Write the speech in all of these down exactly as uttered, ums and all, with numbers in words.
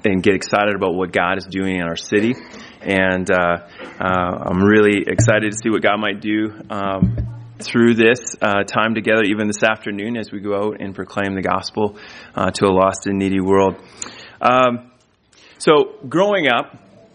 and get excited about what God is doing in our city. And uh, uh, I'm really excited to see what God might do um, through this uh, time together, even this afternoon as we go out and proclaim the gospel uh, to a lost and needy world. Um, so growing up,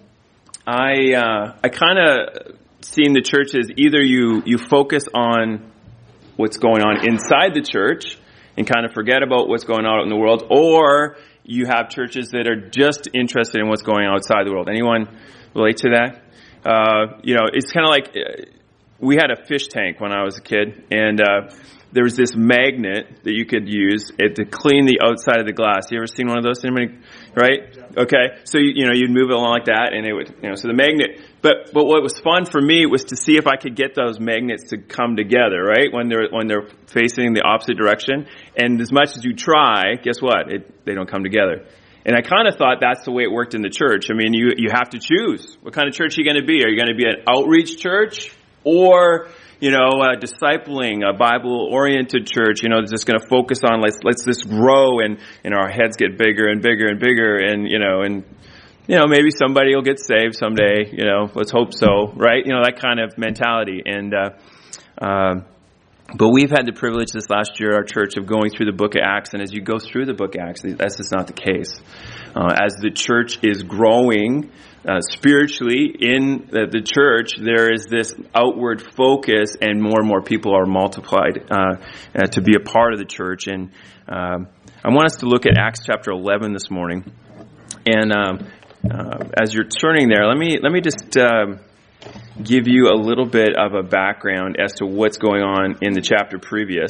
I uh, I kind of seen the church as either you you focus on what's going on inside the church and kind of forget about what's going on out in the world, or you have churches that are just interested in what's going on outside the world. Anyone relate to that? Uh, you know, it's kind of like uh, we had a fish tank when I was a kid, and uh, there was this magnet that you could use it to clean the outside of the glass. You ever seen one of those? Anybody? Right? Okay. So, you, you know, you'd move it along like that, and it would, you know, so the magnet, but, but what was fun for me was to see if I could get those magnets to come together, right? When they're, when they're facing the opposite direction. And as much as you try, guess what? It, they don't come together. And I kind of thought that's the way it worked in the church. I mean, you, you have to choose. What kind of church are you going to be? Are you going to be an outreach church, or, you know, a discipling, a Bible-oriented church, you know, that's just going to focus on, let's, let's just grow and, and our heads get bigger and bigger and bigger, and, you know, and, you know, maybe somebody will get saved someday, you know, let's hope so, right? You know, that kind of mentality. And, uh, uh, but we've had the privilege this last year, our church, of going through the book of Acts, and as you go through the book of Acts, that's just not the case. Uh, as the church is growing, Uh, spiritually in the, the church, there is this outward focus, and more and more people are multiplied uh, uh, to be a part of the church. And um, I want us to look at Acts chapter eleven this morning. And um, uh, as you're turning there, let me let me just uh, give you a little bit of a background as to what's going on in the chapter previous.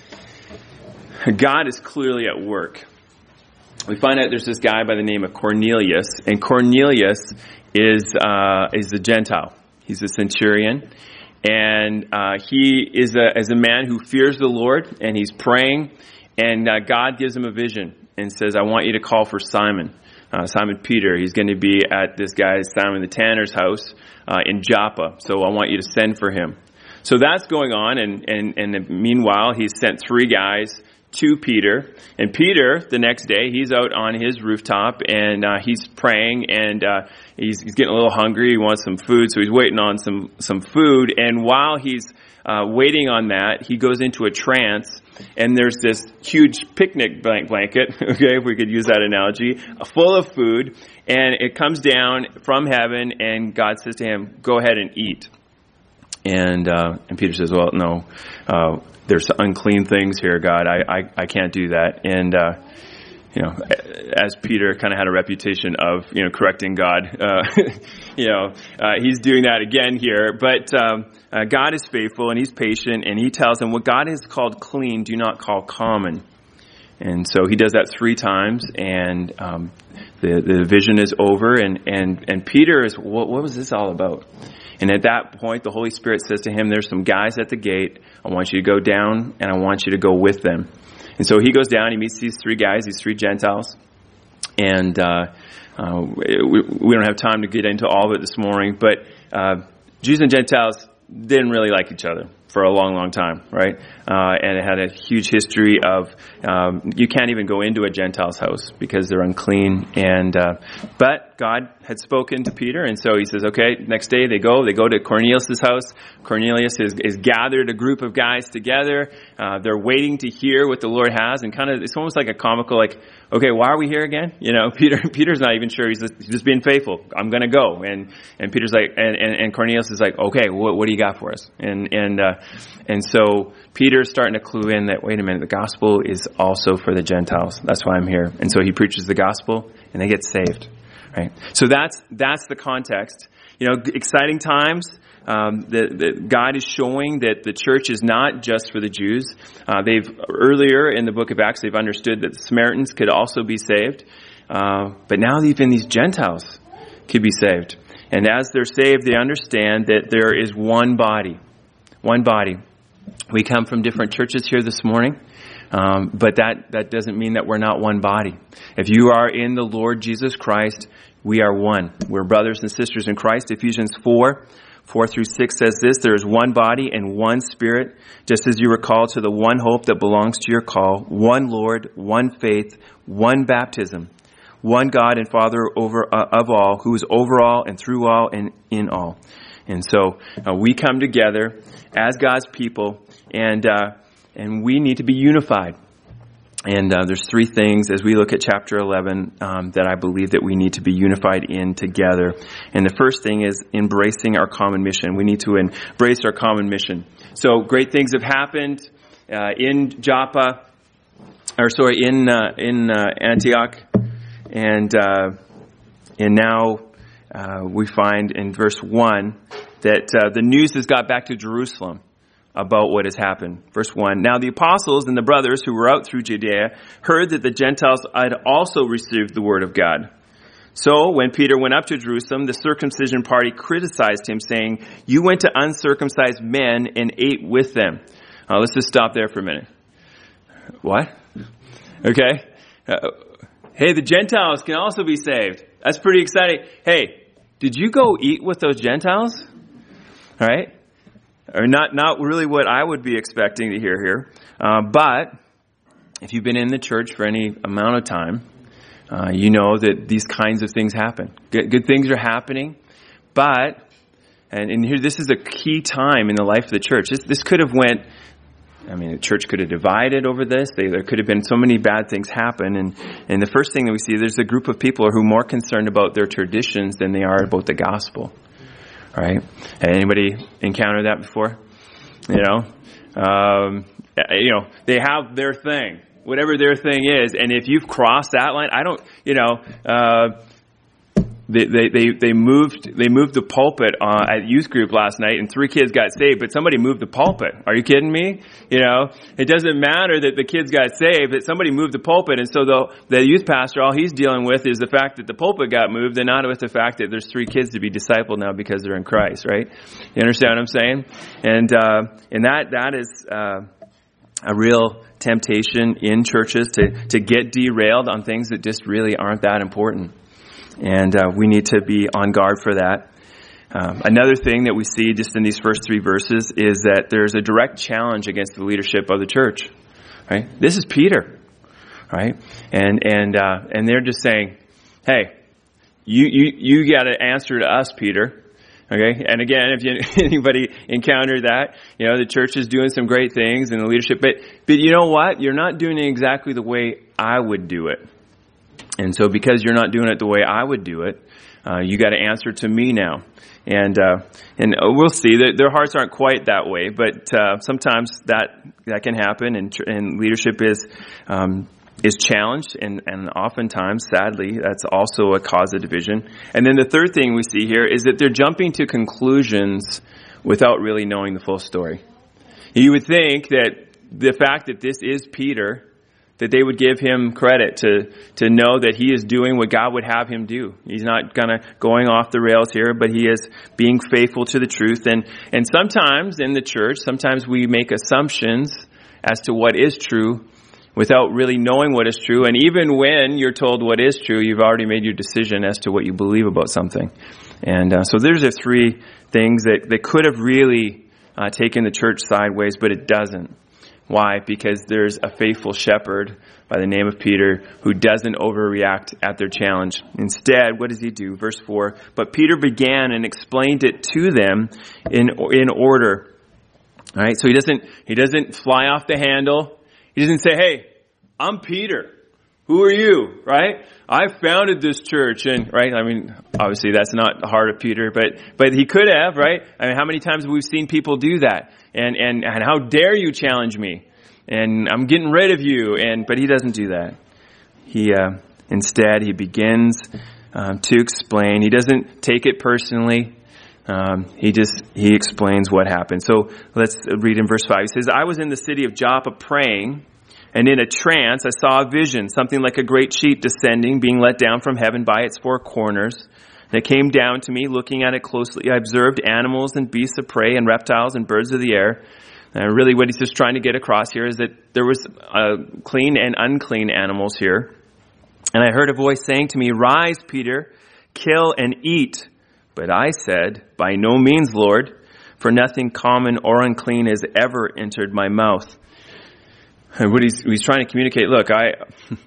God is clearly at work. We find out there's this guy by the name of Cornelius, and Cornelius is uh, is a Gentile. He's a centurion, and uh, he is a is a man who fears the Lord, and he's praying, and uh, God gives him a vision and says, "I want you to call for Simon, uh, Simon Peter. He's going to be at this guy Simon the Tanner's house uh, in Joppa. So I want you to send for him." So that's going on, and and and meanwhile, he's sent three guys to Peter, and Peter, the next day, he's out on his rooftop, and uh, he's praying, and uh, he's, he's getting a little hungry. He wants some food, so he's waiting on some some food. And while he's uh, waiting on that, he goes into a trance, and there's this huge picnic blanket, okay, if we could use that analogy, full of food, and it comes down from heaven, and God says to him, "Go ahead and eat." And uh, and Peter says, "Well, no, uh, there's unclean things here, God. I, I, I can't do that." And uh, you know, as Peter kind of had a reputation of, you know, correcting God, uh, you know, uh, he's doing that again here. But um, uh, God is faithful, and he's patient, and he tells him, "What God has called clean, do not call common." And so he does that three times, and um, the the vision is over, and and and Peter is, what, what was this all about? And at that point, the Holy Spirit says to him, "There's some guys at the gate. I want you to go down, and I want you to go with them." And so he goes down. He meets these three guys, these three Gentiles. And uh, uh, we, we don't have time to get into all of it this morning. But uh, Jews and Gentiles didn't really like each other for a long, long time, right? Uh, and it had a huge history of um, you can't even go into a Gentile's house because they're unclean. And uh, but God had spoken to Peter, and so he says, okay, next day they go. They go to Cornelius' house. Cornelius is, is gathered a group of guys together. Uh, they're waiting to hear what the Lord has, and kind of it's almost like a comical, like, okay, why are we here again? You know, Peter Peter's not even sure. He's just, he's just being faithful. I'm going to go. And and Peter's like, and, and, and Cornelius is like, okay, what, what do you got for us? And and uh, and so Peter's starting to clue in that, wait a minute, the gospel is also for the Gentiles. That's why I'm here. And so he preaches the gospel, and they get saved. Right. So that's that's the context. You know, exciting times. Um, the, the, God is showing that the church is not just for the Jews. Uh, they've earlier in the book of Acts, they've understood that the Samaritans could also be saved. Uh, but now even these Gentiles could be saved. And as they're saved, they understand that there is one body. One body. We come from different churches here this morning. Um, but that, that doesn't mean that we're not one body. If you are in the Lord Jesus Christ, we are one. We're brothers and sisters in Christ. Ephesians four, four through six says this: there is one body and one Spirit, just as you were called to the one hope that belongs to your call, one Lord, one faith, one baptism, one God and Father over uh, of all, who is over all and through all and in all. And so uh, we come together as God's people, and uh, and we need to be unified. And uh, there's three things as we look at chapter eleven um, that I believe that we need to be unified in together. And the first thing is embracing our common mission. We need to embrace our common mission. So great things have happened uh, in Joppa, or sorry, in uh, in uh, Antioch, and uh, and now uh, we find in verse one that uh, the news has got back to Jerusalem about what has happened. Verse one, now the apostles and the brothers who were out through Judea heard that the Gentiles had also received the word of God. So when Peter went up to Jerusalem, the circumcision party criticized him, saying, you went to uncircumcised men and ate with them. Uh, let's just stop there for a minute. What? Okay. Uh, hey, the Gentiles can also be saved. That's pretty exciting. Hey, did you go eat with those Gentiles? All right. Or not, not really what I would be expecting to hear here. Uh, but if you've been in the church for any amount of time, uh, you know that these kinds of things happen. Good, good things are happening, but, and, and here, this is a key time in the life of the church. This, this could have went, I mean, the church could have divided over this. They, there could have been so many bad things happen. And, and the first thing that we see, there's a group of people who are more concerned about their traditions than they are about the gospel. Right? Anybody encountered that before? You know, um, you know, they have their thing, whatever their thing is, and if you've crossed that line, I don't, you know, uh, they they they, they moved they moved the pulpit uh, at youth group last night, and three kids got saved, but somebody moved the pulpit. Are you kidding me? You know, it doesn't matter that the kids got saved, that somebody moved the pulpit, and so the the youth pastor, all he's dealing with is the fact that the pulpit got moved, and not with the fact that there's three kids to be discipled now because they're in Christ, right? You understand what I'm saying? And uh, and that that is uh, a real temptation in churches to to get derailed on things that just really aren't that important. And uh, we need to be on guard for that. Um, another thing that we see just in these first three verses is that there's a direct challenge against the leadership of the church. Right? This is Peter, right? And and uh, and they're just saying, "Hey, you you you got to answer to us, Peter." Okay. And again, if you, anybody encountered that, you know, the church is doing some great things in the leadership, but but you know what? You're not doing it exactly the way I would do it. And so because you're not doing it the way I would do it, uh, you got to answer to me now. And uh, and we'll see that their hearts aren't quite that way, but uh, sometimes that that can happen, and, and leadership is um, is challenged, and, and oftentimes, sadly, that's also a cause of division. And then the third thing we see here is that they're jumping to conclusions without really knowing the full story. You would think that the fact that this is Peter, that they would give him credit to to know that he is doing what God would have him do. He's not kind of going off the rails here, but he is being faithful to the truth. And and sometimes in the church, sometimes we make assumptions as to what is true without really knowing what is true. And even when you're told what is true, you've already made your decision as to what you believe about something. And uh, so there's the three things that, that could have really uh, taken the church sideways, but it doesn't. Why? Because there's a faithful shepherd by the name of Peter who doesn't overreact at their challenge. Instead, what does he do? Verse four, but Peter began and explained it to them in in order. All right, so he doesn't he doesn't fly off the handle. He doesn't say, "Hey, I'm Peter. Who are you?" Right? I founded this church, and right. I mean, obviously that's not the heart of Peter, but but he could have, right? I mean, how many times have we seen people do that? And and and how dare you challenge me? And I'm getting rid of you. And but he doesn't do that. He uh, instead he begins um, to explain. He doesn't take it personally. Um, he just he explains what happened. So let's read in verse five. He says, "I was in the city of Joppa praying, and in a trance I saw a vision, something like a great sheet descending, being let down from heaven by its four corners. And it came down to me. Looking at it closely, I observed animals and beasts of prey and reptiles and birds of the air." And really what he's just trying to get across here is that there was uh, clean and unclean animals here. "And I heard a voice saying to me, 'Rise, Peter, kill and eat.' But I said, 'By no means, Lord, for nothing common or unclean has ever entered my mouth.'" And what he's, he's trying to communicate, look, I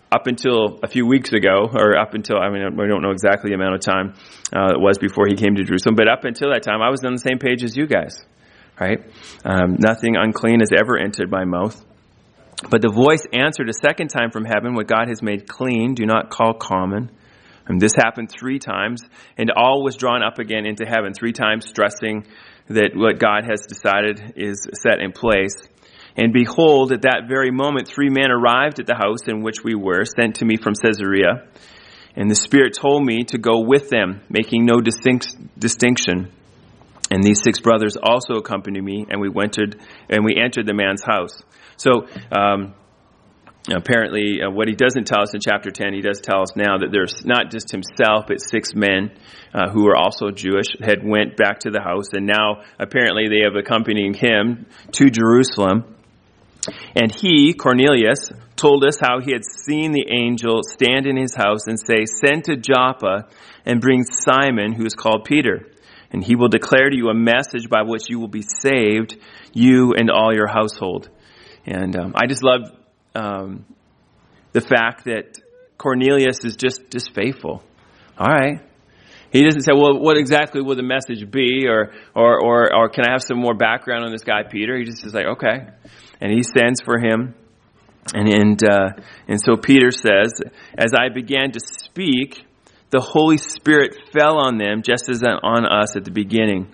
up until a few weeks ago, or up until, I mean, we don't know exactly the amount of time uh, it was before he came to Jerusalem, but up until that time, I was on the same page as you guys, right? Um, nothing unclean has ever entered my mouth. But the voice answered a second time from heaven, what God has made clean, do not call common. And this happened three times, and all was drawn up again into heaven, three times stressing that what God has decided is set in place. And behold, at that very moment, three men arrived at the house in which we were, sent to me from Caesarea. And the Spirit told me to go with them, making no distinct, distinction. And these six brothers also accompanied me, and we entered, and we entered the man's house. So, um, apparently, uh, what he doesn't tell us in chapter ten, he does tell us now that there's not just himself, but six men uh, who are also Jewish had went back to the house, and now apparently they have accompanied him to Jerusalem. And he, Cornelius, told us how he had seen the angel stand in his house and say, send to Joppa and bring Simon, who is called Peter. And he will declare to you a message by which you will be saved, you and all your household. And um, I just love um, the fact that Cornelius is just, just faithful. All right. He doesn't say, well, what exactly will the message be? Or, or, or, or can I have some more background on this guy, Peter? He just is like, okay. And he sends for him. And, and, uh, and so Peter says, as I began to speak, the Holy Spirit fell on them just as on us at the beginning.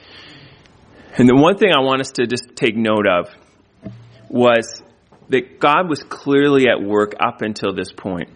And the one thing I want us to just take note of was that God was clearly at work up until this point.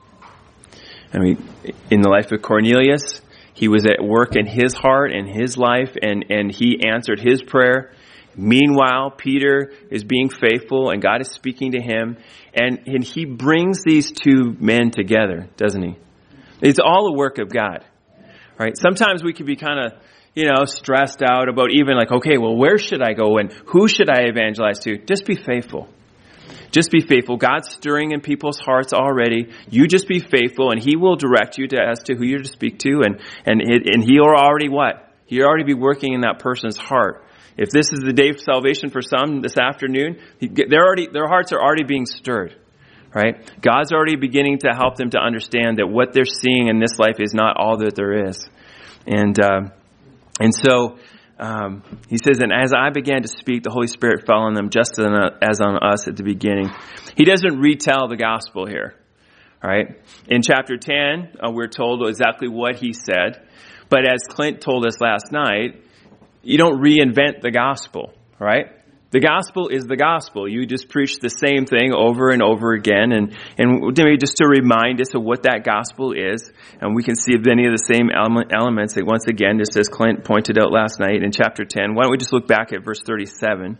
I mean, in the life of Cornelius, he was at work in his heart and his life, and, and he answered his prayer. Meanwhile, Peter is being faithful, and God is speaking to him, and, and he brings these two men together, doesn't he? It's all a work of God, right? Sometimes we can be kind of, you know, stressed out about even like, okay, well, where should I go and who should I evangelize to? Just be faithful. Just be faithful. God's stirring in people's hearts already. You just be faithful, and he will direct you to as to who you're to speak to, and and it, and he'll already what? He'll already be working in that person's heart. If this is the day of salvation for some this afternoon, they're already their hearts are already being stirred, right? God's already beginning to help them to understand that what they're seeing in this life is not all that there is, and uh, and so. Um, he says, and as I began to speak, the Holy Spirit fell on them just as on us at the beginning. He doesn't retell the gospel here. All right. In chapter ten, uh, we're told exactly what he said. But as Clint told us last night, you don't reinvent the gospel, right? The gospel is the gospel. You just preach the same thing over and over again. And, and just to remind us of what that gospel is, and we can see many of the same element, elements that once again, just as Clint pointed out last night in chapter ten. Why don't we just look back at verse thirty-seven?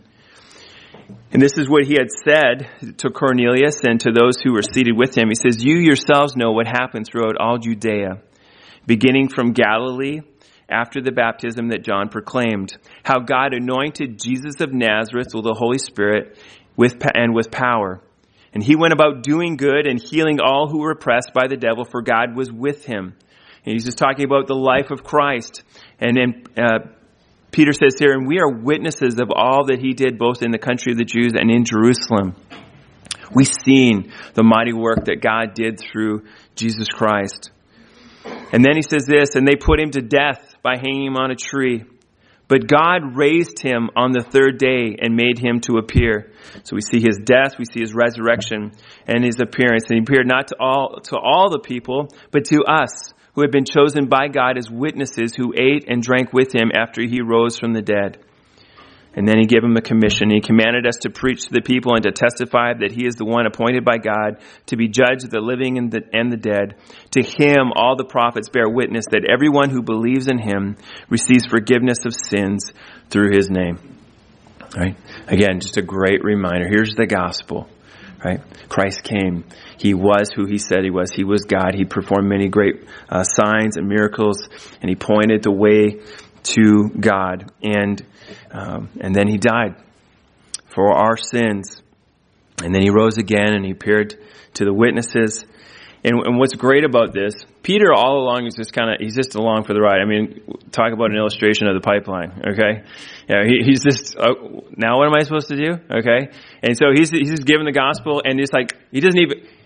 And this is what he had said to Cornelius and to those who were seated with him. He says, you yourselves know what happened throughout all Judea, beginning from Galilee, after the baptism that John proclaimed, how God anointed Jesus of Nazareth with the Holy Spirit with and with power. And he went about doing good and healing all who were oppressed by the devil, for God was with him. And he's just talking about the life of Christ. And then uh, Peter says here, and we are witnesses of all that he did, both in the country of the Jews and in Jerusalem. We've seen the mighty work that God did through Jesus Christ. And then he says this, and they put him to death by hanging him on a tree. But God raised him on the third day and made him to appear. So we see his death, we see his resurrection and his appearance. And he appeared not to all, to all the people, but to us who had been chosen by God as witnesses, who ate and drank with him after he rose from the dead. And then he gave him a commission. He commanded us to preach to the people and to testify that he is the one appointed by God to be judge of the living and the, and the dead. To him, all the prophets bear witness that everyone who believes in him receives forgiveness of sins through his name. Right? Again, just a great reminder. Here's the gospel. Right? Christ came. He was who he said he was. He was God. He performed many great uh, signs and miracles, and he pointed the way to God. And um, and then he died for our sins. And then he rose again and he appeared to the witnesses. And, and what's great about this, Peter all along is just kind of, he's just along for the ride. I mean, talk about an illustration of the pipeline, okay? Yeah, he, he's just, oh, now what am I supposed to do? Okay? And so he's, he's just giving the gospel, and it's like, he doesn't even,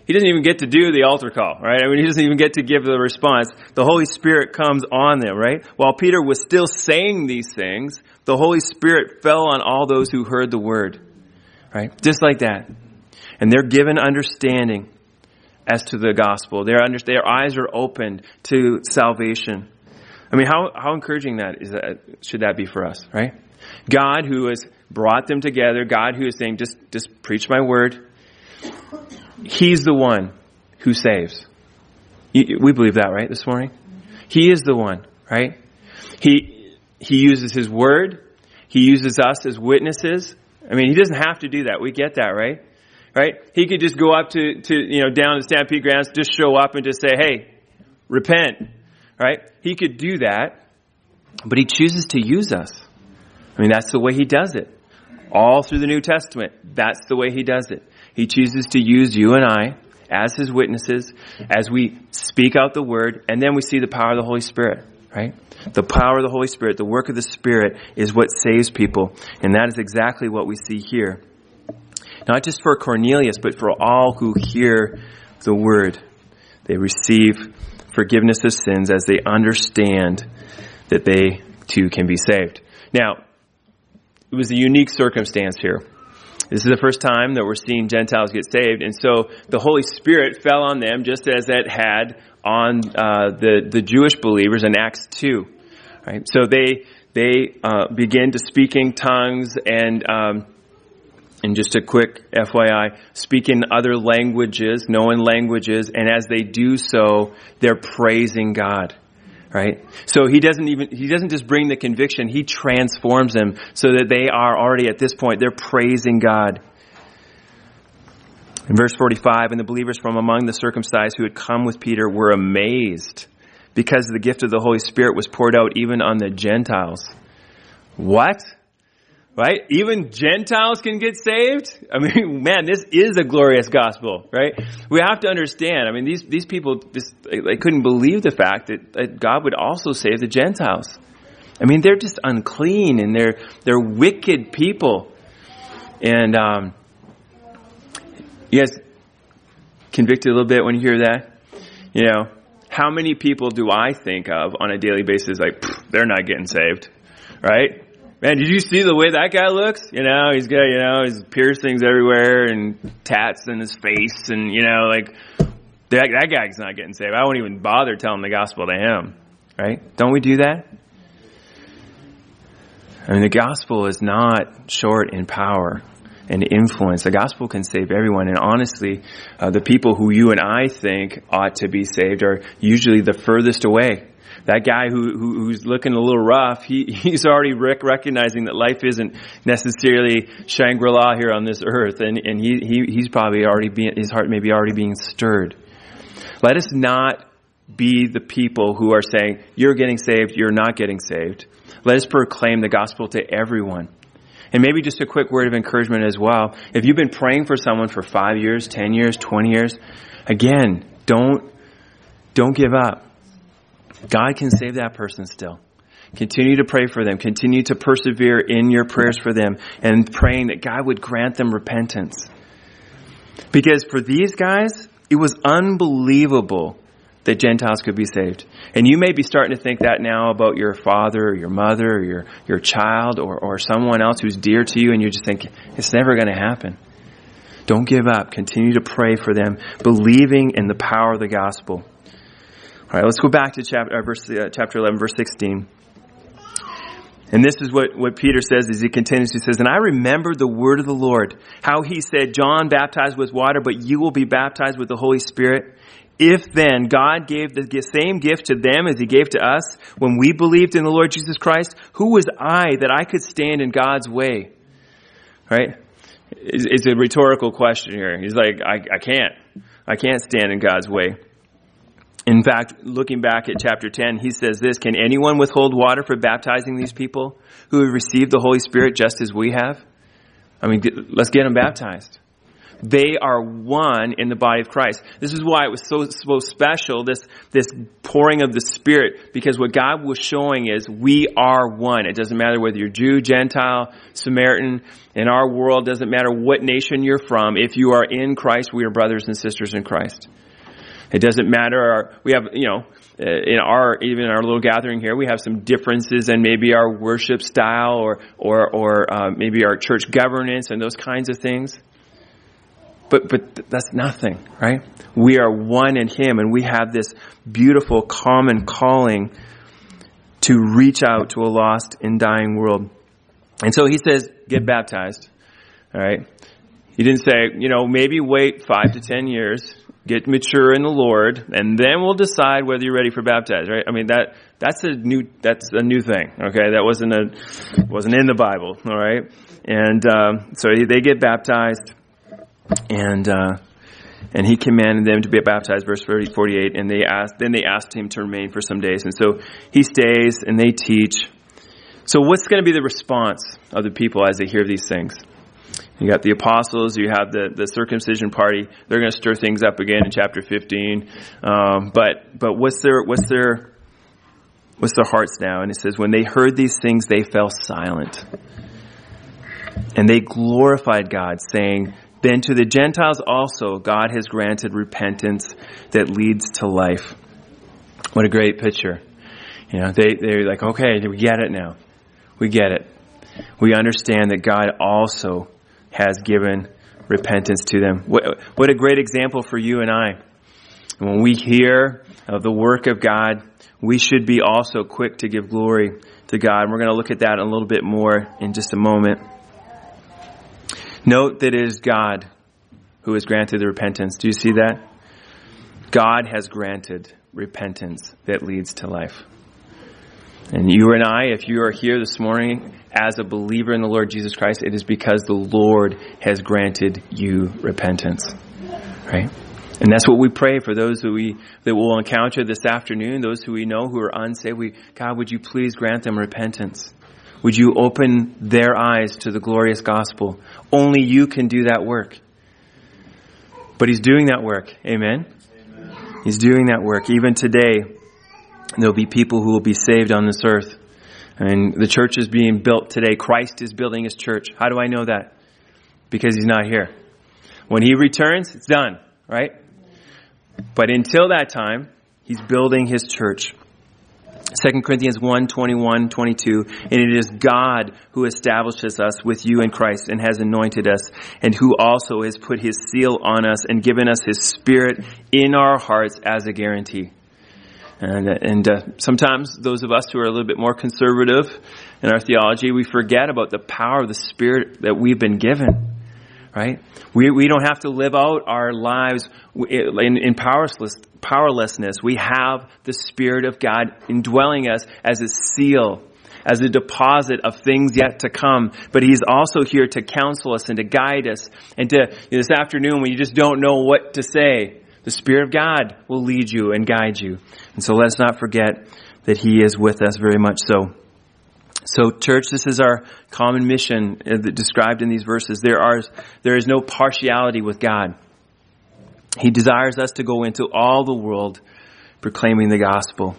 he doesn't even get to do the altar call, right? I mean, he doesn't even get to give the response. The Holy Spirit comes on them, right? While Peter was still saying these things, the Holy Spirit fell on all those who heard the word, right? Just like that. And they're given understanding as to the gospel. Their, under, their eyes are opened to salvation. I mean, how, how encouraging that is that should that be for us, right? God who has brought them together, God who is saying, just, just preach my word. He's the one who saves. We believe that, right, this morning? He is the one, right? He, he uses his word. He uses us as witnesses. I mean, he doesn't have to do that. We get that, right? Right? He could just go up to, to, you know, down to Stampede Grounds, just show up and just say, hey, repent. Right? He could do that, but he chooses to use us. I mean, that's the way he does it. All through the New Testament, that's the way he does it. He chooses to use you and I as his witnesses, as we speak out the word, and then we see the power of the Holy Spirit, right? The power of the Holy Spirit, the work of the Spirit is what saves people. And that is exactly what we see here. Not just for Cornelius, but for all who hear the word. They receive forgiveness of sins as they understand that they too can be saved. Now, it was a unique circumstance here. This is the first time that we're seeing Gentiles get saved, and so the Holy Spirit fell on them just as it had on uh, the the Jewish believers in Acts two. Right? So they they uh, begin to speak in tongues and. Um, And just a quick F Y I, speak in other languages, known languages, and as they do so, they're praising God, right? So he doesn't even, he doesn't just bring the conviction, he transforms them so that they are already at this point, they're praising God. In verse forty-five, and the believers from among the circumcised who had come with Peter were amazed because the gift of the Holy Spirit was poured out even on the Gentiles. What? Right? Even Gentiles can get saved? I mean, man, this is a glorious gospel, right? We have to understand. I mean, these, these people, just, they couldn't believe the fact that, that God would also save the Gentiles. I mean, they're just unclean and they're, they're wicked people. And, um, you guys convicted a little bit when you hear that? You know, how many people do I think of on a daily basis like, they're not getting saved, right? Man, did you see the way that guy looks? You know, he's got, you know, his piercings everywhere and tats in his face and, you know, like, that, that guy's not getting saved. I won't even bother telling the gospel to him, right? Don't we do that? I mean, the gospel is not short in power and influence. The gospel can save everyone. And honestly, uh, the people who you and I think ought to be saved are usually the furthest away. That guy who, who who's looking a little rough, he he's already rec- recognizing that life isn't necessarily Shangri-La here on this earth, and and he he he's probably already being, his heart may be already being stirred. Let us not be the people who are saying you're getting saved, you're not getting saved. Let us proclaim the gospel to everyone. And maybe just a quick word of encouragement as well. If you've been praying for someone for five years, ten years, twenty years, again, don't don't give up. God can save that person still. Continue to pray for them. Continue to persevere in your prayers for them and praying that God would grant them repentance. Because for these guys, it was unbelievable that Gentiles could be saved. And you may be starting to think that now about your father or your mother or your, your child or, or someone else who's dear to you, and you just think, it's never going to happen. Don't give up. Continue to pray for them, believing in the power of the gospel. All right, let's go back to chapter, uh, verse, uh, chapter eleven, verse sixteen. And this is what, what Peter says as he continues. He says, and I remember the word of the Lord, how he said, John baptized with water, but you will be baptized with the Holy Spirit. If then God gave the same gift to them as he gave to us when we believed in the Lord Jesus Christ, who was I that I could stand in God's way? Right? It's, it's a rhetorical question here. He's like, I, I can't. I can't stand in God's way. In fact, looking back at chapter ten, he says this, can anyone withhold water for baptizing these people who have received the Holy Spirit just as we have? I mean, let's get them baptized. They are one in the body of Christ. This is why it was so, so special, this, this pouring of the Spirit, because what God was showing is we are one. It doesn't matter whether you're Jew, Gentile, Samaritan. In our world, it doesn't matter what nation you're from. If you are in Christ, we are brothers and sisters in Christ. It doesn't matter. Our, we have, you know, in our, even in our little gathering here, we have some differences in maybe our worship style or, or, or uh, maybe our church governance and those kinds of things. But, but that's nothing, right? We are one in Him, and we have this beautiful common calling to reach out to a lost and dying world. And so He says, get baptized. All right. He didn't say, you know, maybe wait five to ten years, get mature in the Lord, and then we'll decide whether you're ready for baptized, right? I mean, that, that's a new, that's a new thing. Okay. That wasn't a, wasn't in the Bible. All right. And, um, so they get baptized. And uh, and he commanded them to be baptized, verse forty-eight. And they asked, then they asked him to remain for some days. And so he stays, and they teach. So what's going to be the response of the people as they hear these things? You got the apostles. You have the, the circumcision party. They're going to stir things up again in chapter fifteen. Um, but but what's their what's their what's their hearts now? And it says, when they heard these things, they fell silent, and they glorified God, saying, then to the Gentiles also God has granted repentance that leads to life. What a great picture. You know, they, they're like, okay, we get it now. We get it. We understand that God also has given repentance to them. What, what a great example for you and I. When we hear of the work of God, we should be also quick to give glory to God. And we're going to look at that a little bit more in just a moment. Note that it is God who has granted the repentance. Do you see that? God has granted repentance that leads to life. And you and I, if you are here this morning as a believer in the Lord Jesus Christ, it is because the Lord has granted you repentance. Right? And that's what we pray for those who we that we'll encounter this afternoon, those who we know who are unsaved. We, God, would you please grant them repentance? Would you open their eyes to the glorious gospel? Only you can do that work. But He's doing that work. Amen? Amen. He's doing that work. Even today, there'll be people who will be saved on this earth. And the church is being built today. Christ is building His church. How do I know that? Because He's not here. When He returns, it's done, right? But until that time, He's building His church. Second Corinthians one, twenty-one, twenty-two, and it is God who establishes us with you in Christ and has anointed us, and who also has put His seal on us and given us His Spirit in our hearts as a guarantee. And, and uh, sometimes those of us who are a little bit more conservative in our theology, we forget about the power of the Spirit that we've been given. Right? We we don't have to live out our lives in, in powerless, powerlessness. We have the Spirit of God indwelling us as a seal, as a deposit of things yet to come. But He's also here to counsel us and to guide us. And to you know, this afternoon, when you just don't know what to say, the Spirit of God will lead you and guide you. And so let's not forget that He is with us very much so. So, church, this is our common mission uh, described in these verses. There are, there is no partiality with God. He desires us to go into all the world proclaiming the gospel.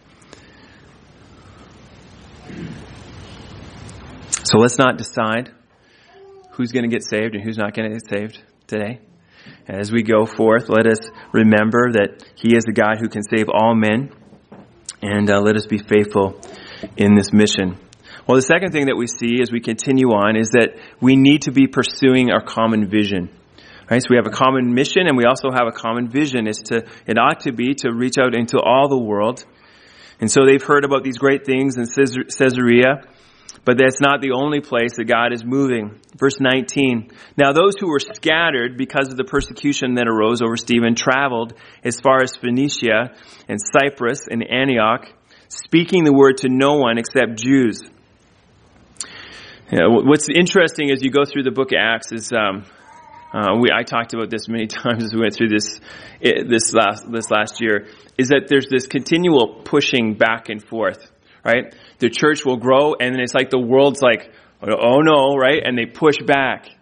So let's not decide who's going to get saved and who's not going to get saved today. As we go forth, let us remember that He is the God who can save all men, and uh, let us be faithful in this mission. Well, the second thing that we see as we continue on is that we need to be pursuing our common vision. Right? So we have a common mission, and we also have a common vision. It's to, it ought to be to reach out into all the world. And so they've heard about these great things in Caesarea, but that's not the only place that God is moving. Verse nineteen, now those who were scattered because of the persecution that arose over Stephen traveled as far as Phoenicia and Cyprus and Antioch, speaking the word to no one except Jews. You know, what's interesting as you go through the book of Acts is, um, uh, we, I talked about this many times as we went through this, it, this last, this last year, is that there's this continual pushing back and forth, right? The church will grow, and then it's like the world's like, oh no, right? And they push back.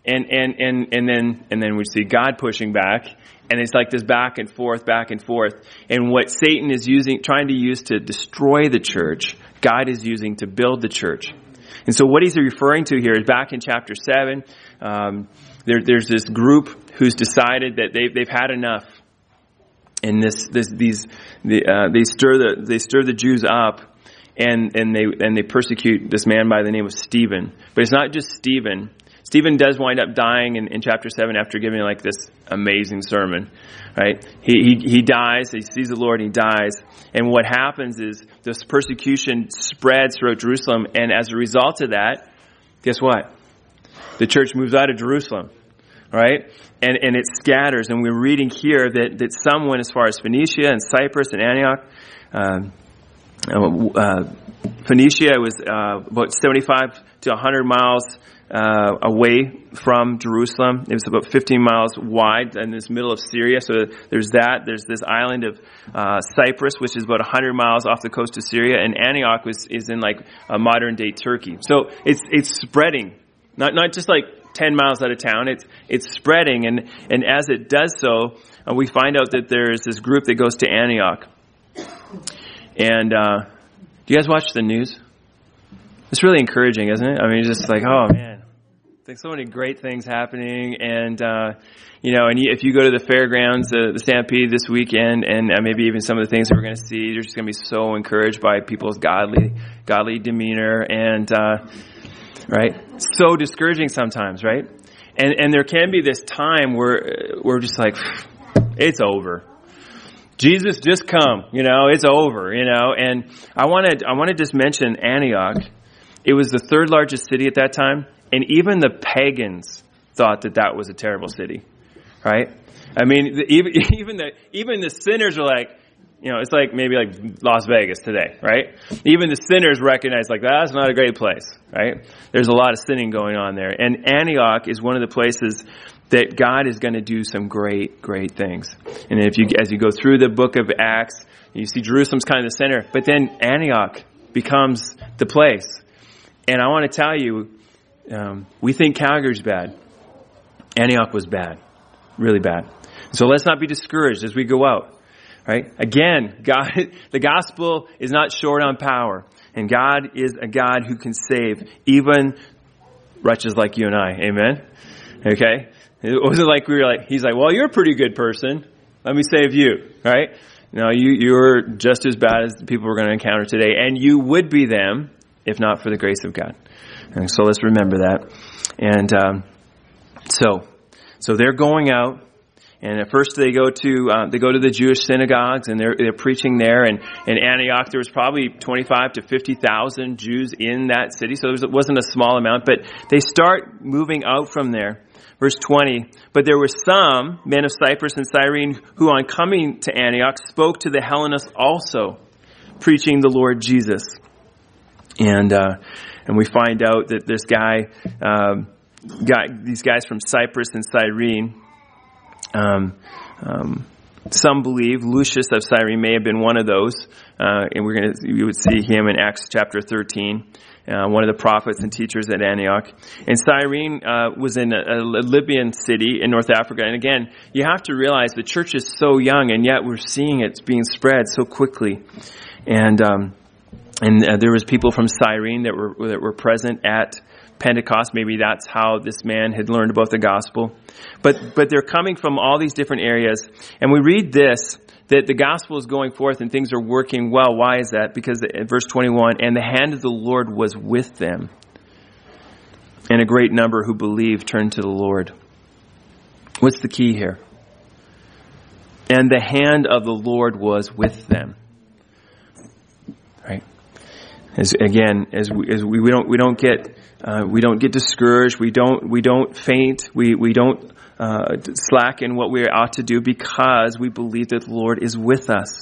and, and, and, and then, and then we see God pushing back. And it's like this back and forth, back and forth. And what Satan is using, trying to use to destroy the church, God is using to build the church. And so what he's referring to here is back in chapter seven, um, there, there's this group who's decided that they've, they've had enough. And this, this, these, the, uh, they stir the, they stir the Jews up, and, and they, and they persecute this man by the name of Stephen. But it's not just Stephen. Stephen does wind up dying in, in chapter seven after giving like this amazing sermon, right? He, he, he dies, he sees the Lord, he dies. And what happens is this persecution spreads throughout Jerusalem. And as a result of that, guess what? The church moves out of Jerusalem, right? And, and it scatters. And we're reading here that, that some went as far as Phoenicia and Cyprus and Antioch. Um, uh, Phoenicia was uh, about seventy-five to one hundred miles Uh, away from Jerusalem. It was about fifteen miles wide in this middle of Syria. So there's that. There's this island of uh, Cyprus, which is about one hundred miles off the coast of Syria. And Antioch was, is in like uh, modern day Turkey. So it's it's spreading. Not not just like ten miles out of town. It's it's spreading. And, and as it does so, uh, we find out that there's this group that goes to Antioch. And uh, do you guys watch the news? It's really encouraging, isn't it? I mean, it's just like, oh man, there's so many great things happening. And, uh, you know, and if you go to the fairgrounds, uh, the Stampede this weekend, and uh, maybe even some of the things that we're going to see, you're just going to be so encouraged by people's godly, godly demeanor. And, uh, right? So discouraging sometimes, right? And, and there can be this time where we're just like, it's over. Jesus, just come, you know, it's over, you know. And I want to, I want to just mention Antioch. It was the third largest city at that time, and even the pagans thought that that was a terrible city, right? I mean, the, even even the even the sinners were like, you know, it's like maybe like Las Vegas today, right? Even the sinners recognize like that's not a great place, right? There's a lot of sinning going on there, and Antioch is one of the places that God is going to do some great, great things. And if you, as you go through the book of Acts, you see Jerusalem's kind of the center, but then Antioch becomes the place. And I want to tell you, um, we think Calgary's bad. Antioch was bad. Really bad. So let's not be discouraged as we go out. Right? Again, God, the gospel is not short on power. And God is a God who can save even wretches like you and I. Amen? Okay? It wasn't like we were like, he's like, well, you're a pretty good person. Let me save you. Right? No, you, you're just as bad as the people we're going to encounter today. And you would be them if not for the grace of God. And so let's remember that. And um, so, so they're going out, and at first they go to uh, they go to the Jewish synagogues, and they're they're preaching there. And in Antioch, there was probably twenty-five to fifty thousand Jews in that city, so it wasn't a small amount. But they start moving out from there. Verse twenty, but there were some men of Cyprus and Cyrene who, on coming to Antioch, spoke to the Hellenists also, preaching the Lord Jesus. And uh, and we find out that this guy, um, guy, these guys from Cyprus and Cyrene, um, um, some believe Lucius of Cyrene may have been one of those, uh, and we're gonna you would see him in Acts chapter thirteen, uh, one of the prophets and teachers at Antioch. And Cyrene uh, was in a, a Libyan city in North Africa. And again, you have to realize the church is so young, and yet we're seeing it being spread so quickly. And um, And uh, there was people from Cyrene that were that were present at Pentecost. Maybe that's how this man had learned about the gospel. But but they're coming from all these different areas. And we read this, that the gospel is going forth and things are working well. Why is that? Because in verse twenty-one, and the hand of the Lord was with them. And a great number who believed turned to the Lord. What's the key here? And the hand of the Lord was with them. Right? As again, as we, as we, we don't we don't get uh, we don't get discouraged. We don't we don't faint. We we don't uh, slacken what we ought to do because we believe that the Lord is with us.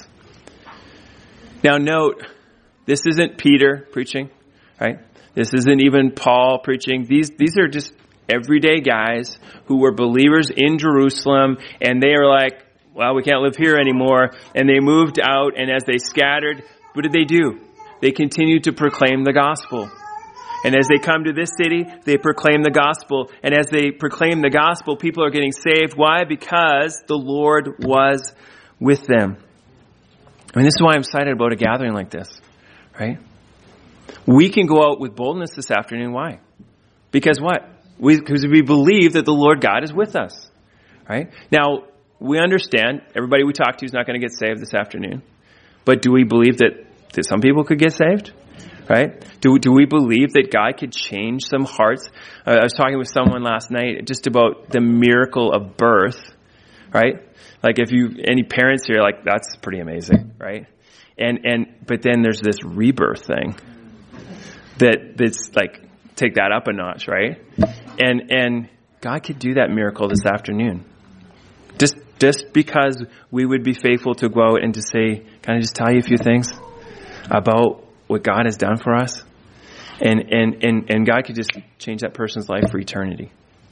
Now, note, this isn't Peter preaching, right? This isn't even Paul preaching. These these are just everyday guys who were believers in Jerusalem, and they are like, well, we can't live here anymore, and they moved out. And as they scattered, what did they do? They continued to proclaim the gospel. And as they come to this city, they proclaim the gospel. And as they proclaim the gospel, people are getting saved. Why? Because the Lord was with them. I mean, this is why I'm excited about a gathering like this, right? We can go out with boldness this afternoon. Why? Because what? We, because we believe that the Lord God is with us, right? Now, we understand everybody we talk to is not going to get saved this afternoon. But do we believe that, that some people could get saved? Right? Do, do we believe that God could change some hearts? Uh, I was talking with someone last night just about the miracle of birth, right? Like if you, any parents here, like that's pretty amazing, right? And, and, but then there's this rebirth thing that, that's like, take that up a notch, right? And, and God could do that miracle this afternoon. Just, just because we would be faithful to go out and to say, can I just tell you a few things about what God has done for us? And, and, and, and God could just change that person's life for eternity.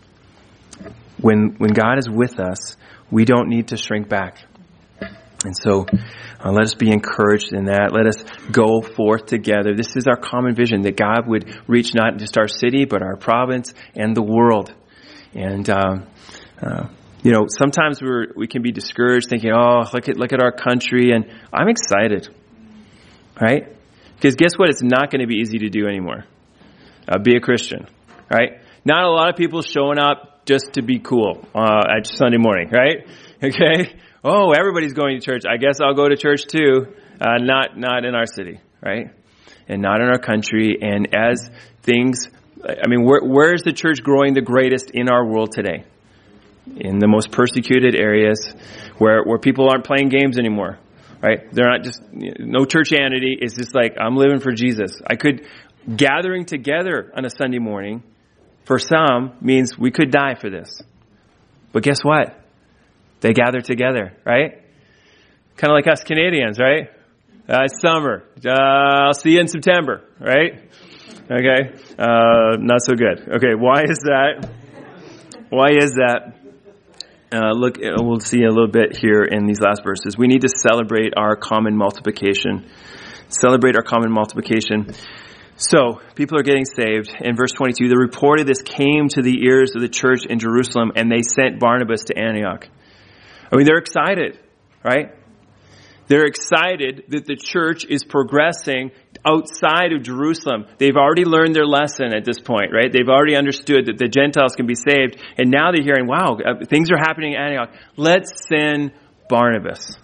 When, when God is with us, we don't need to shrink back. And so, uh, let us be encouraged in that. Let us go forth together. This is our common vision, that God would reach not just our city, but our province and the world. And, um, uh, you know, sometimes we're, we can be discouraged thinking, oh, look at, look at our country. And I'm excited, right? Because guess what? It's not going to be easy to do anymore. Uh, be a Christian, right? Not a lot of people showing up just to be cool, uh, at Sunday morning, right? Okay. Oh, everybody's going to church. I guess I'll go to church too. Uh, not, not in our city, right? And not in our country. And as things, I mean, where, where is the church growing the greatest in our world today? In the most persecuted areas where, where people aren't playing games anymore, right? They're not just, no churchianity. It's just like, I'm living for Jesus. I could, gathering together on a Sunday morning for some means we could die for this. But guess what? They gather together, right? Kind of like us Canadians, right? Uh, it's summer. Uh, I'll see you in September, right? Okay. Uh, not so good. Okay. Why is that? Why is that? Uh, look, we'll see a little bit here in these last verses. We need to celebrate our common multiplication. Celebrate our common multiplication. So, people are getting saved. In verse twenty-two, the report of this came to the ears of the church in Jerusalem, and they sent Barnabas to Antioch. I mean, they're excited, right? They're excited that the church is progressing outside of Jerusalem. They've already learned their lesson at this point, right? They've already understood that the Gentiles can be saved. And now they're hearing, wow, things are happening in Antioch. Let's send Barnabas.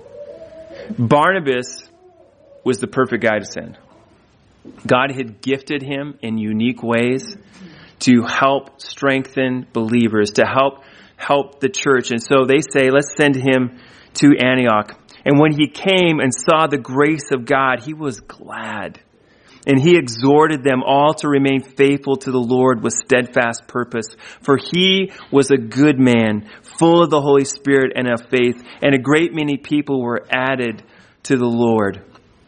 Barnabas was the perfect guy to send. God had gifted him in unique ways to help strengthen believers, to help help the church. And so they say, let's send him to Antioch. And when he came and saw the grace of God, he was glad. And he exhorted them all to remain faithful to the Lord with steadfast purpose. For he was a good man, full of the Holy Spirit and of faith. And a great many people were added to the Lord.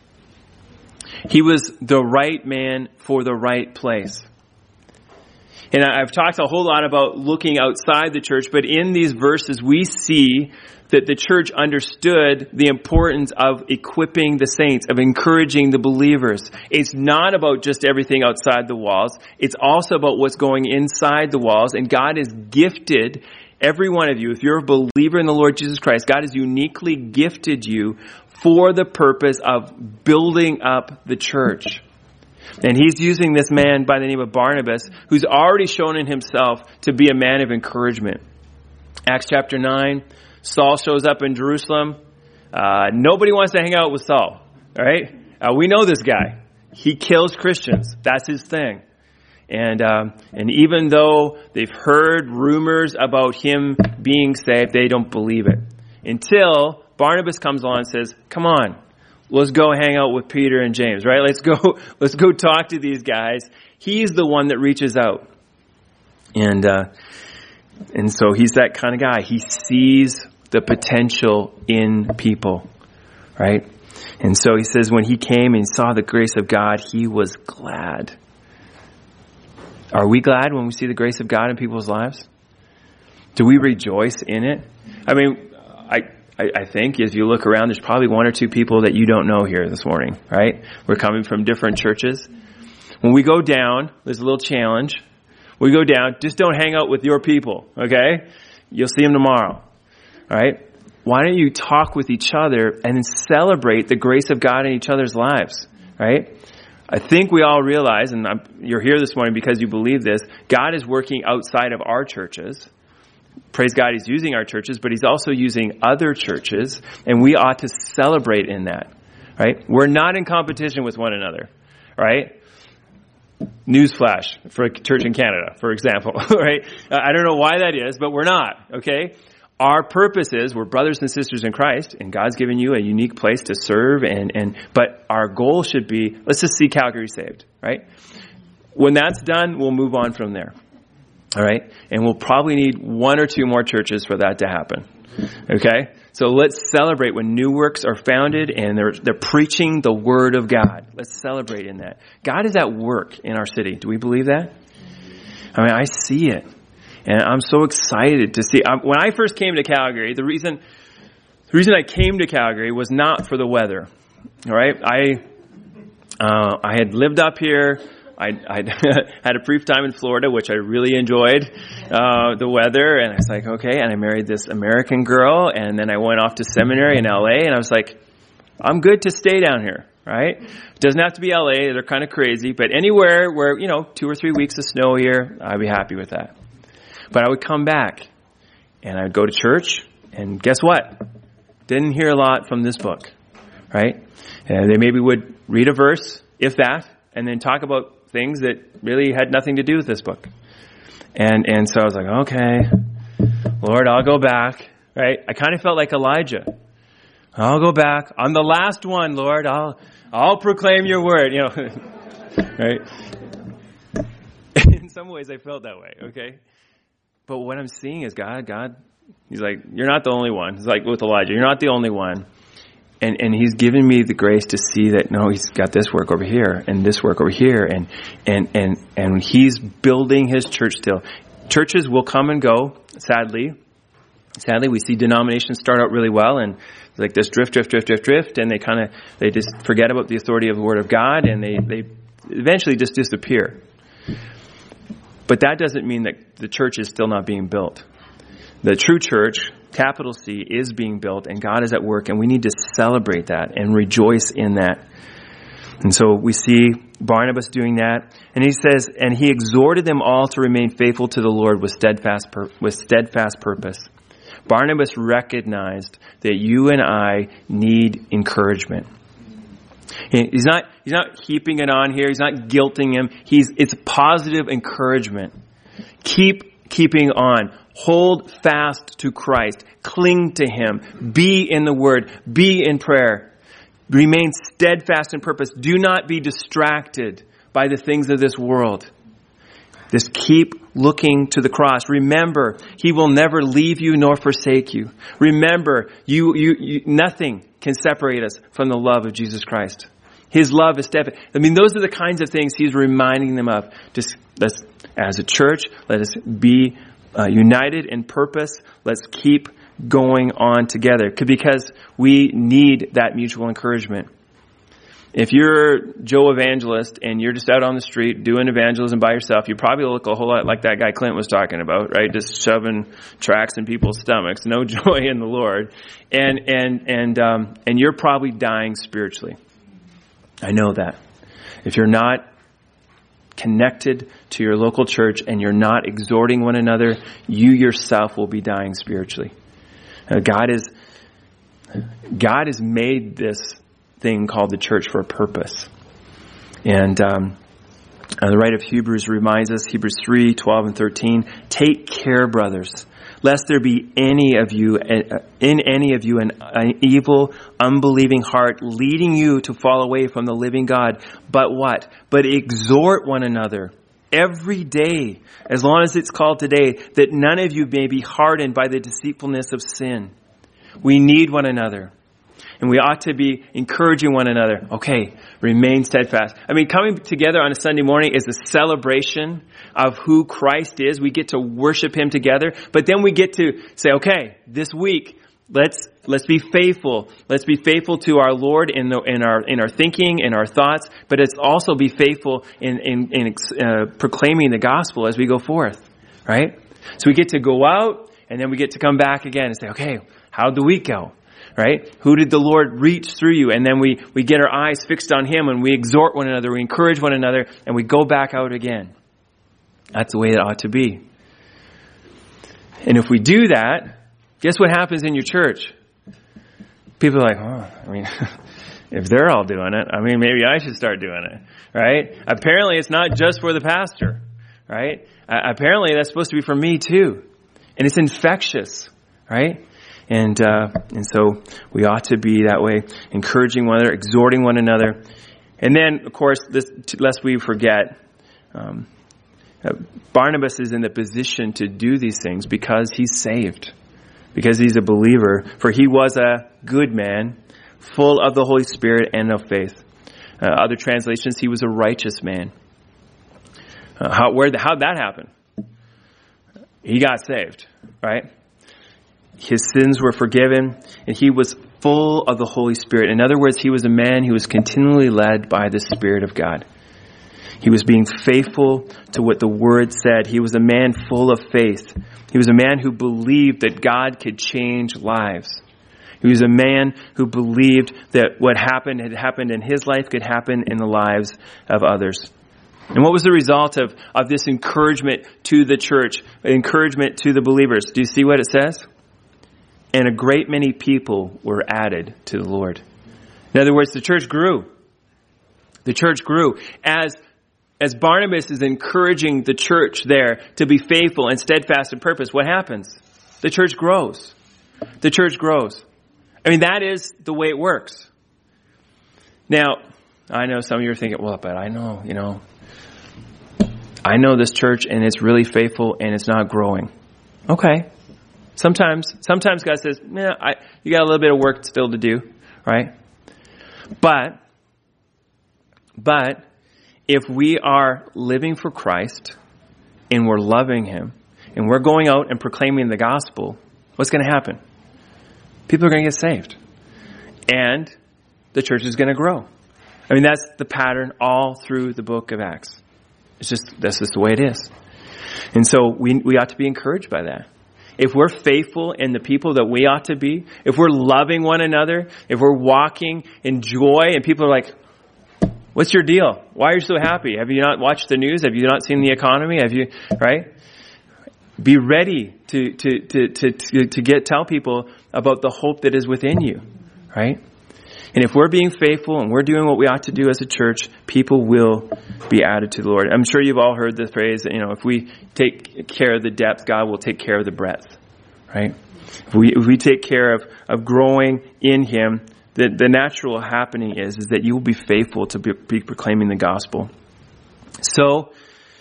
He was the right man for the right place. And I've talked a whole lot about looking outside the church, but in these verses we see that the church understood the importance of equipping the saints, of encouraging the believers. It's not about just everything outside the walls. It's also about what's going inside the walls. And God has gifted every one of you. If you're a believer in the Lord Jesus Christ, God has uniquely gifted you for the purpose of building up the church. And he's using this man by the name of Barnabas, who's already shown in himself to be a man of encouragement. Acts chapter nine, Saul shows up in Jerusalem. Uh, nobody wants to hang out with Saul, all right? Uh, we know this guy. He kills Christians. That's his thing. And um, and even though they've heard rumors about him being saved, they don't believe it. Until Barnabas comes along and says, come on, let's go hang out with Peter and James, right? Let's go, let's go talk to these guys. He's the one that reaches out. And, uh, and so he's that kind of guy. He sees the potential in people, right? And so he says when he came and saw the grace of God, he was glad. Are we glad when we see the grace of God in people's lives? Do we rejoice in it? I mean, I, I think if you look around, there's probably one or two people that you don't know here this morning, right? We're coming from different churches. When we go down, there's a little challenge. We go down, just don't hang out with your people, okay? You'll see them tomorrow, all right? Why don't you talk with each other and then celebrate the grace of God in each other's lives, right? I think we all realize, and I'm, you're here this morning because you believe this, God is working outside of our churches. Praise God, He's using our churches, but He's also using other churches, and we ought to celebrate in that, right? We're not in competition with one another, right? Newsflash for a church in Canada, for example, right? I don't know why that is, but we're not, okay? Our purpose is we're brothers and sisters in Christ, and God's given you a unique place to serve, and, and but our goal should be, let's just see Calgary saved, right? When that's done, we'll move on from there, all right? And we'll probably need one or two more churches for that to happen, okay? So let's celebrate when new works are founded and they're they're preaching the Word of God. Let's celebrate in that. God is at work in our city. Do we believe that? I mean, I see it. And I'm so excited to see. Um, when I first came to Calgary, the reason the reason I came to Calgary was not for the weather. All right? I uh, I had lived up here. I had a brief time in Florida, which I really enjoyed, uh, the weather. And I was like, okay. And I married this American girl. And then I went off to seminary in L A. And I was like, I'm good to stay down here, right? It doesn't have to be L A. They're kind of crazy. But anywhere where, you know, two or three weeks of snow here, I'd be happy with that. But I would come back and I'd go to church. And guess what? Didn't hear a lot from this book, right? And they maybe would read a verse, if that, and then talk about things that really had nothing to do with this book. And and so I was like, okay, Lord, I'll go back, right? I kind of felt like Elijah. I'll go back. I'm the last one, Lord. I'll I'll proclaim your word, you know. Right? In some ways I felt that way, okay? But what I'm seeing is God, God, He's like, you're not the only one. He's like with Elijah, you're not the only one. And and He's given me the grace to see that, no, He's got this work over here and this work over here. And, and, and, and He's building His church still. Churches will come and go, sadly. Sadly, we see denominations start out really well and it's like this drift, drift, drift, drift, drift. And they kind of, they just forget about the authority of the Word of God and they, they eventually just disappear. But that doesn't mean that the church is still not being built. The true church, capital C, is being built and God is at work and we need to celebrate that and rejoice in that. And so we see Barnabas doing that. And he says, and he exhorted them all to remain faithful to the Lord with steadfast, pur- with steadfast purpose. Barnabas recognized that you and I need encouragement. He's not, he's not heaping it on here. He's not guilting him. He's, it's positive encouragement. Keep keeping on. Hold fast to Christ. Cling to Him. Be in the Word. Be in prayer. Remain steadfast in purpose. Do not be distracted by the things of this world. Just keep looking to the cross. Remember, He will never leave you nor forsake you. Remember, you, you, you nothing can separate us from the love of Jesus Christ. His love is steadfast. I mean, those are the kinds of things He's reminding them of. Just let's, as a church, let us be Uh, united in purpose. Let's keep going on together because we need that mutual encouragement. If you're Joe Evangelist and you're just out on the street doing evangelism by yourself, you probably look a whole lot like that guy Clint was talking about, right? Just shoving tracts in people's stomachs. No joy in the Lord. And, and, and, um, and you're probably dying spiritually. I know that. If you're not connected to your local church and you're not exhorting one another, you yourself will be dying spiritually. Uh, God is, God has made this thing called the church for a purpose. And um, uh, the writer of Hebrews reminds us, Hebrews three, twelve and thirteen, take care, brothers, lest there be any of you, uh, in any of you an, an evil, unbelieving heart leading you to fall away from the living God. But what? But exhort one another every day, as long as it's called today, that none of you may be hardened by the deceitfulness of sin. We need one another. And we ought to be encouraging one another. Okay, remain steadfast. I mean, coming together on a Sunday morning is a celebration of who Christ is. We get to worship Him together. But then we get to say, okay, this week, let's let's be faithful. Let's be faithful to our Lord in the in our in our thinking, in our thoughts, but let's also be faithful in in, in uh, proclaiming the gospel as we go forth, right? So we get to go out, and then we get to come back again and say, okay, how'd the week go? Right? Who did the Lord reach through you? And then we, we get our eyes fixed on Him, and we exhort one another, we encourage one another, and we go back out again. That's the way it ought to be. And if we do that, guess what happens in your church? People are like, oh, I mean, if they're all doing it, I mean, maybe I should start doing it, right? Apparently, it's not just for the pastor, right? Uh, apparently, that's supposed to be for me too. And it's infectious, right? And uh, and so we ought to be that way, encouraging one another, exhorting one another. And then, of course, this, lest we forget, um, uh, Barnabas is in the position to do these things because he's saved, because he's a believer. For he was a good man, full of the Holy Spirit and of faith. Uh, other translations, he was a righteous man. Uh, how where how'd that happen? He got saved, right? His sins were forgiven, and he was full of the Holy Spirit. In other words, he was a man who was continually led by the Spirit of God. He was being faithful to what the Word said. He was a man full of faith. He was a man who believed that God could change lives. He was a man who believed that what happened had happened in his life could happen in the lives of others. And what was the result of, of this encouragement to the church, encouragement to the believers? Do you see what it says? And a great many people were added to the Lord. In other words, the church grew. The church grew. As, as Barnabas is encouraging the church there to be faithful and steadfast in purpose, what happens? The church grows. The church grows. I mean, that is the way it works. Now, I know some of you are thinking, well, but I know, you know, I know this church and it's really faithful and it's not growing. Okay. Sometimes, sometimes God says, yeah, I, you got a little bit of work still to do, right? But, but if we are living for Christ and we're loving Him and we're going out and proclaiming the gospel, what's going to happen? People are going to get saved. And the church is going to grow. I mean, that's the pattern all through the book of Acts. It's just, that's just the way it is. And so we, we ought to be encouraged by that. If we're faithful in the people that we ought to be, if we're loving one another, if we're walking in joy, and people are like, what's your deal? Why are you so happy? Have you not watched the news? Have you not seen the economy? Have you, right? Be ready to, to, to, to, to, to get, tell people about the hope that is within you, right? And if we're being faithful and we're doing what we ought to do as a church, people will be added to the Lord. I'm sure you've all heard the phrase that, you know, if we take care of the depth, God will take care of the breadth, right? If we, if we take care of, of growing in Him, the, the natural happening is, is that you will be faithful to be, be proclaiming the gospel. So,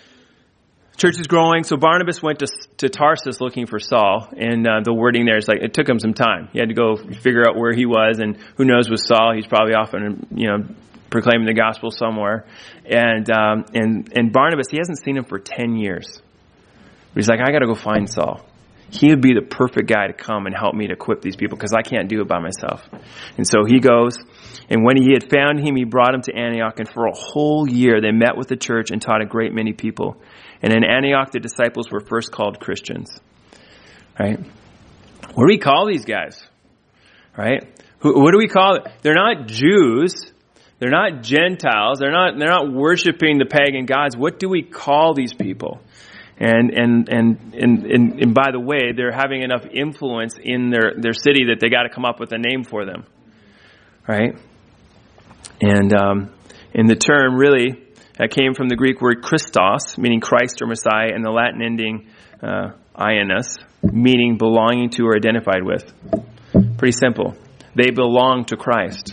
church is growing. So Barnabas went to, to Tarsus looking for Saul. And uh, the wording there is like, it took him some time. He had to go figure out where he was. And who knows with Saul, he's probably off and, you know, proclaiming the gospel somewhere. And, um, and, and Barnabas, he hasn't seen him for ten years. But he's like, I got to go find Saul. He would be the perfect guy to come and help me to equip these people because I can't do it by myself. And so he goes. And when he had found him, he brought him to Antioch. And for a whole year, they met with the church and taught a great many people. And in Antioch, the disciples were first called Christians. Right? What do we call these guys? Right? Who, what do we call it? They're not Jews. They're not Gentiles. They're not, they're not worshiping the pagan gods. What do we call these people? And, and, and, and, and, and by the way, they're having enough influence in their, their city that they got to come up with a name for them. Right? And, um, in the term really, that came from the Greek word Christos, meaning Christ or Messiah, and the Latin ending, uh, ionos, meaning belonging to or identified with. Pretty simple. They belong to Christ.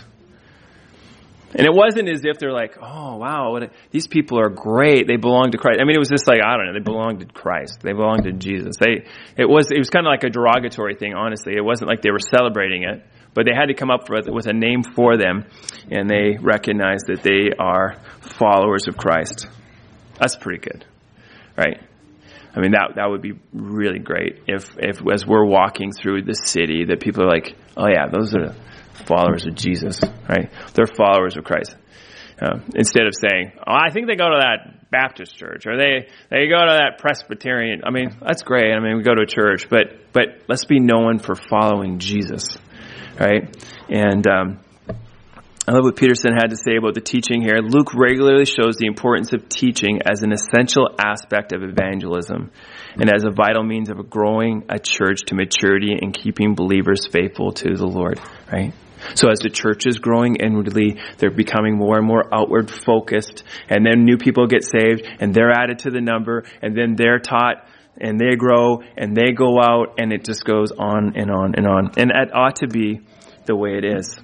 And it wasn't as if they're like, oh, wow, what a, these people are great. They belong to Christ. I mean, it was just like, I don't know, they belonged to Christ. They belonged to Jesus. They, it was, it was kind of like a derogatory thing, honestly. It wasn't like they were celebrating it, but they had to come up with, with a name for them, and they recognized that they are followers of Christ. That's pretty good, right? I mean, that that would be really great if, if as we're walking through the city, that people are like, oh yeah, those are the followers of Jesus, right? They're followers of Christ. Uh, instead of saying, oh, I think they go to that Baptist church, or they, they go to that Presbyterian. I mean, that's great. I mean, we go to a church, but, but let's be known for following Jesus, right? And, um, I love what Peterson had to say about the teaching here. Luke regularly shows the importance of teaching as an essential aspect of evangelism and as a vital means of growing a church to maturity and keeping believers faithful to the Lord, right? So as the church is growing inwardly, they're becoming more and more outward focused, and then new people get saved and they're added to the number, and then they're taught and they grow and they go out, and it just goes on and on and on. And that ought to be the way it is.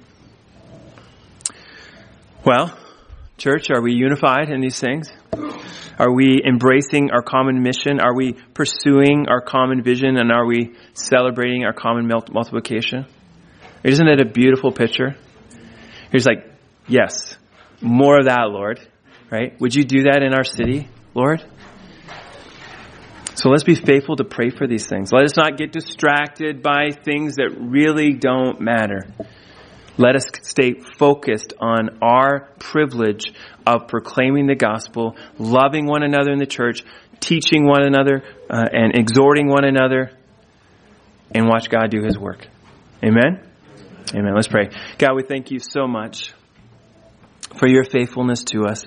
Well, church, are we unified in these things? Are we embracing our common mission? Are we pursuing our common vision? And are we celebrating our common multiplication? Isn't it a beautiful picture? He's like, yes, more of that, Lord, right? Would you do that in our city, Lord? So let's be faithful to pray for these things. Let us not get distracted by things that really don't matter. Let us stay focused on our privilege of proclaiming the gospel, loving one another in the church, teaching one another, uh, and exhorting one another, and watch God do his work. Amen? Amen. Let's pray. God, we thank you so much for your faithfulness to us.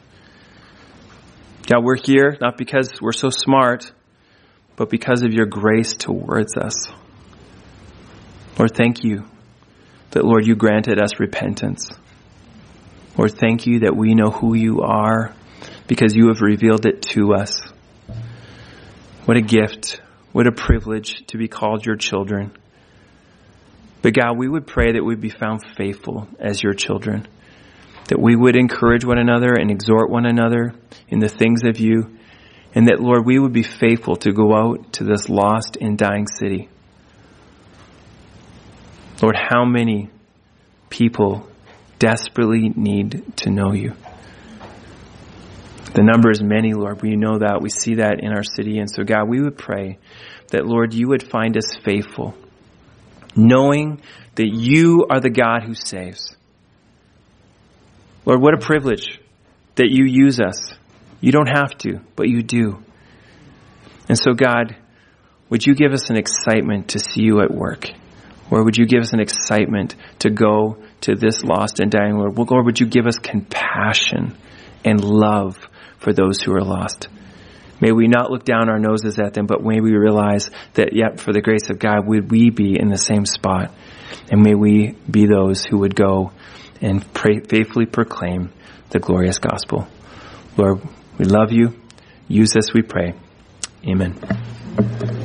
God, we're here not because we're so smart, but because of your grace towards us. Lord, thank you that, Lord, you granted us repentance. Lord, thank you that we know who you are because you have revealed it to us. What a gift. What a privilege to be called your children. But God, we would pray that we'd be found faithful as your children. That we would encourage one another and exhort one another in the things of you. And that, Lord, we would be faithful to go out to this lost and dying city. Lord, how many people desperately need to know you? The number is many, Lord. We know that. We see that in our city. And so, God, we would pray that, Lord, you would find us faithful, knowing that you are the God who saves. Lord, what a privilege that you use us. You don't have to, but you do. And so, God, would you give us an excitement to see you at work? Or would you give us an excitement to go to this lost and dying world? Lord, would you give us compassion and love for those who are lost? May we not look down our noses at them, but may we realize that, yet, for the grace of God, would we be in the same spot? And may we be those who would go and pray, faithfully proclaim the glorious gospel. Lord, we love you. Use us, we pray. Amen.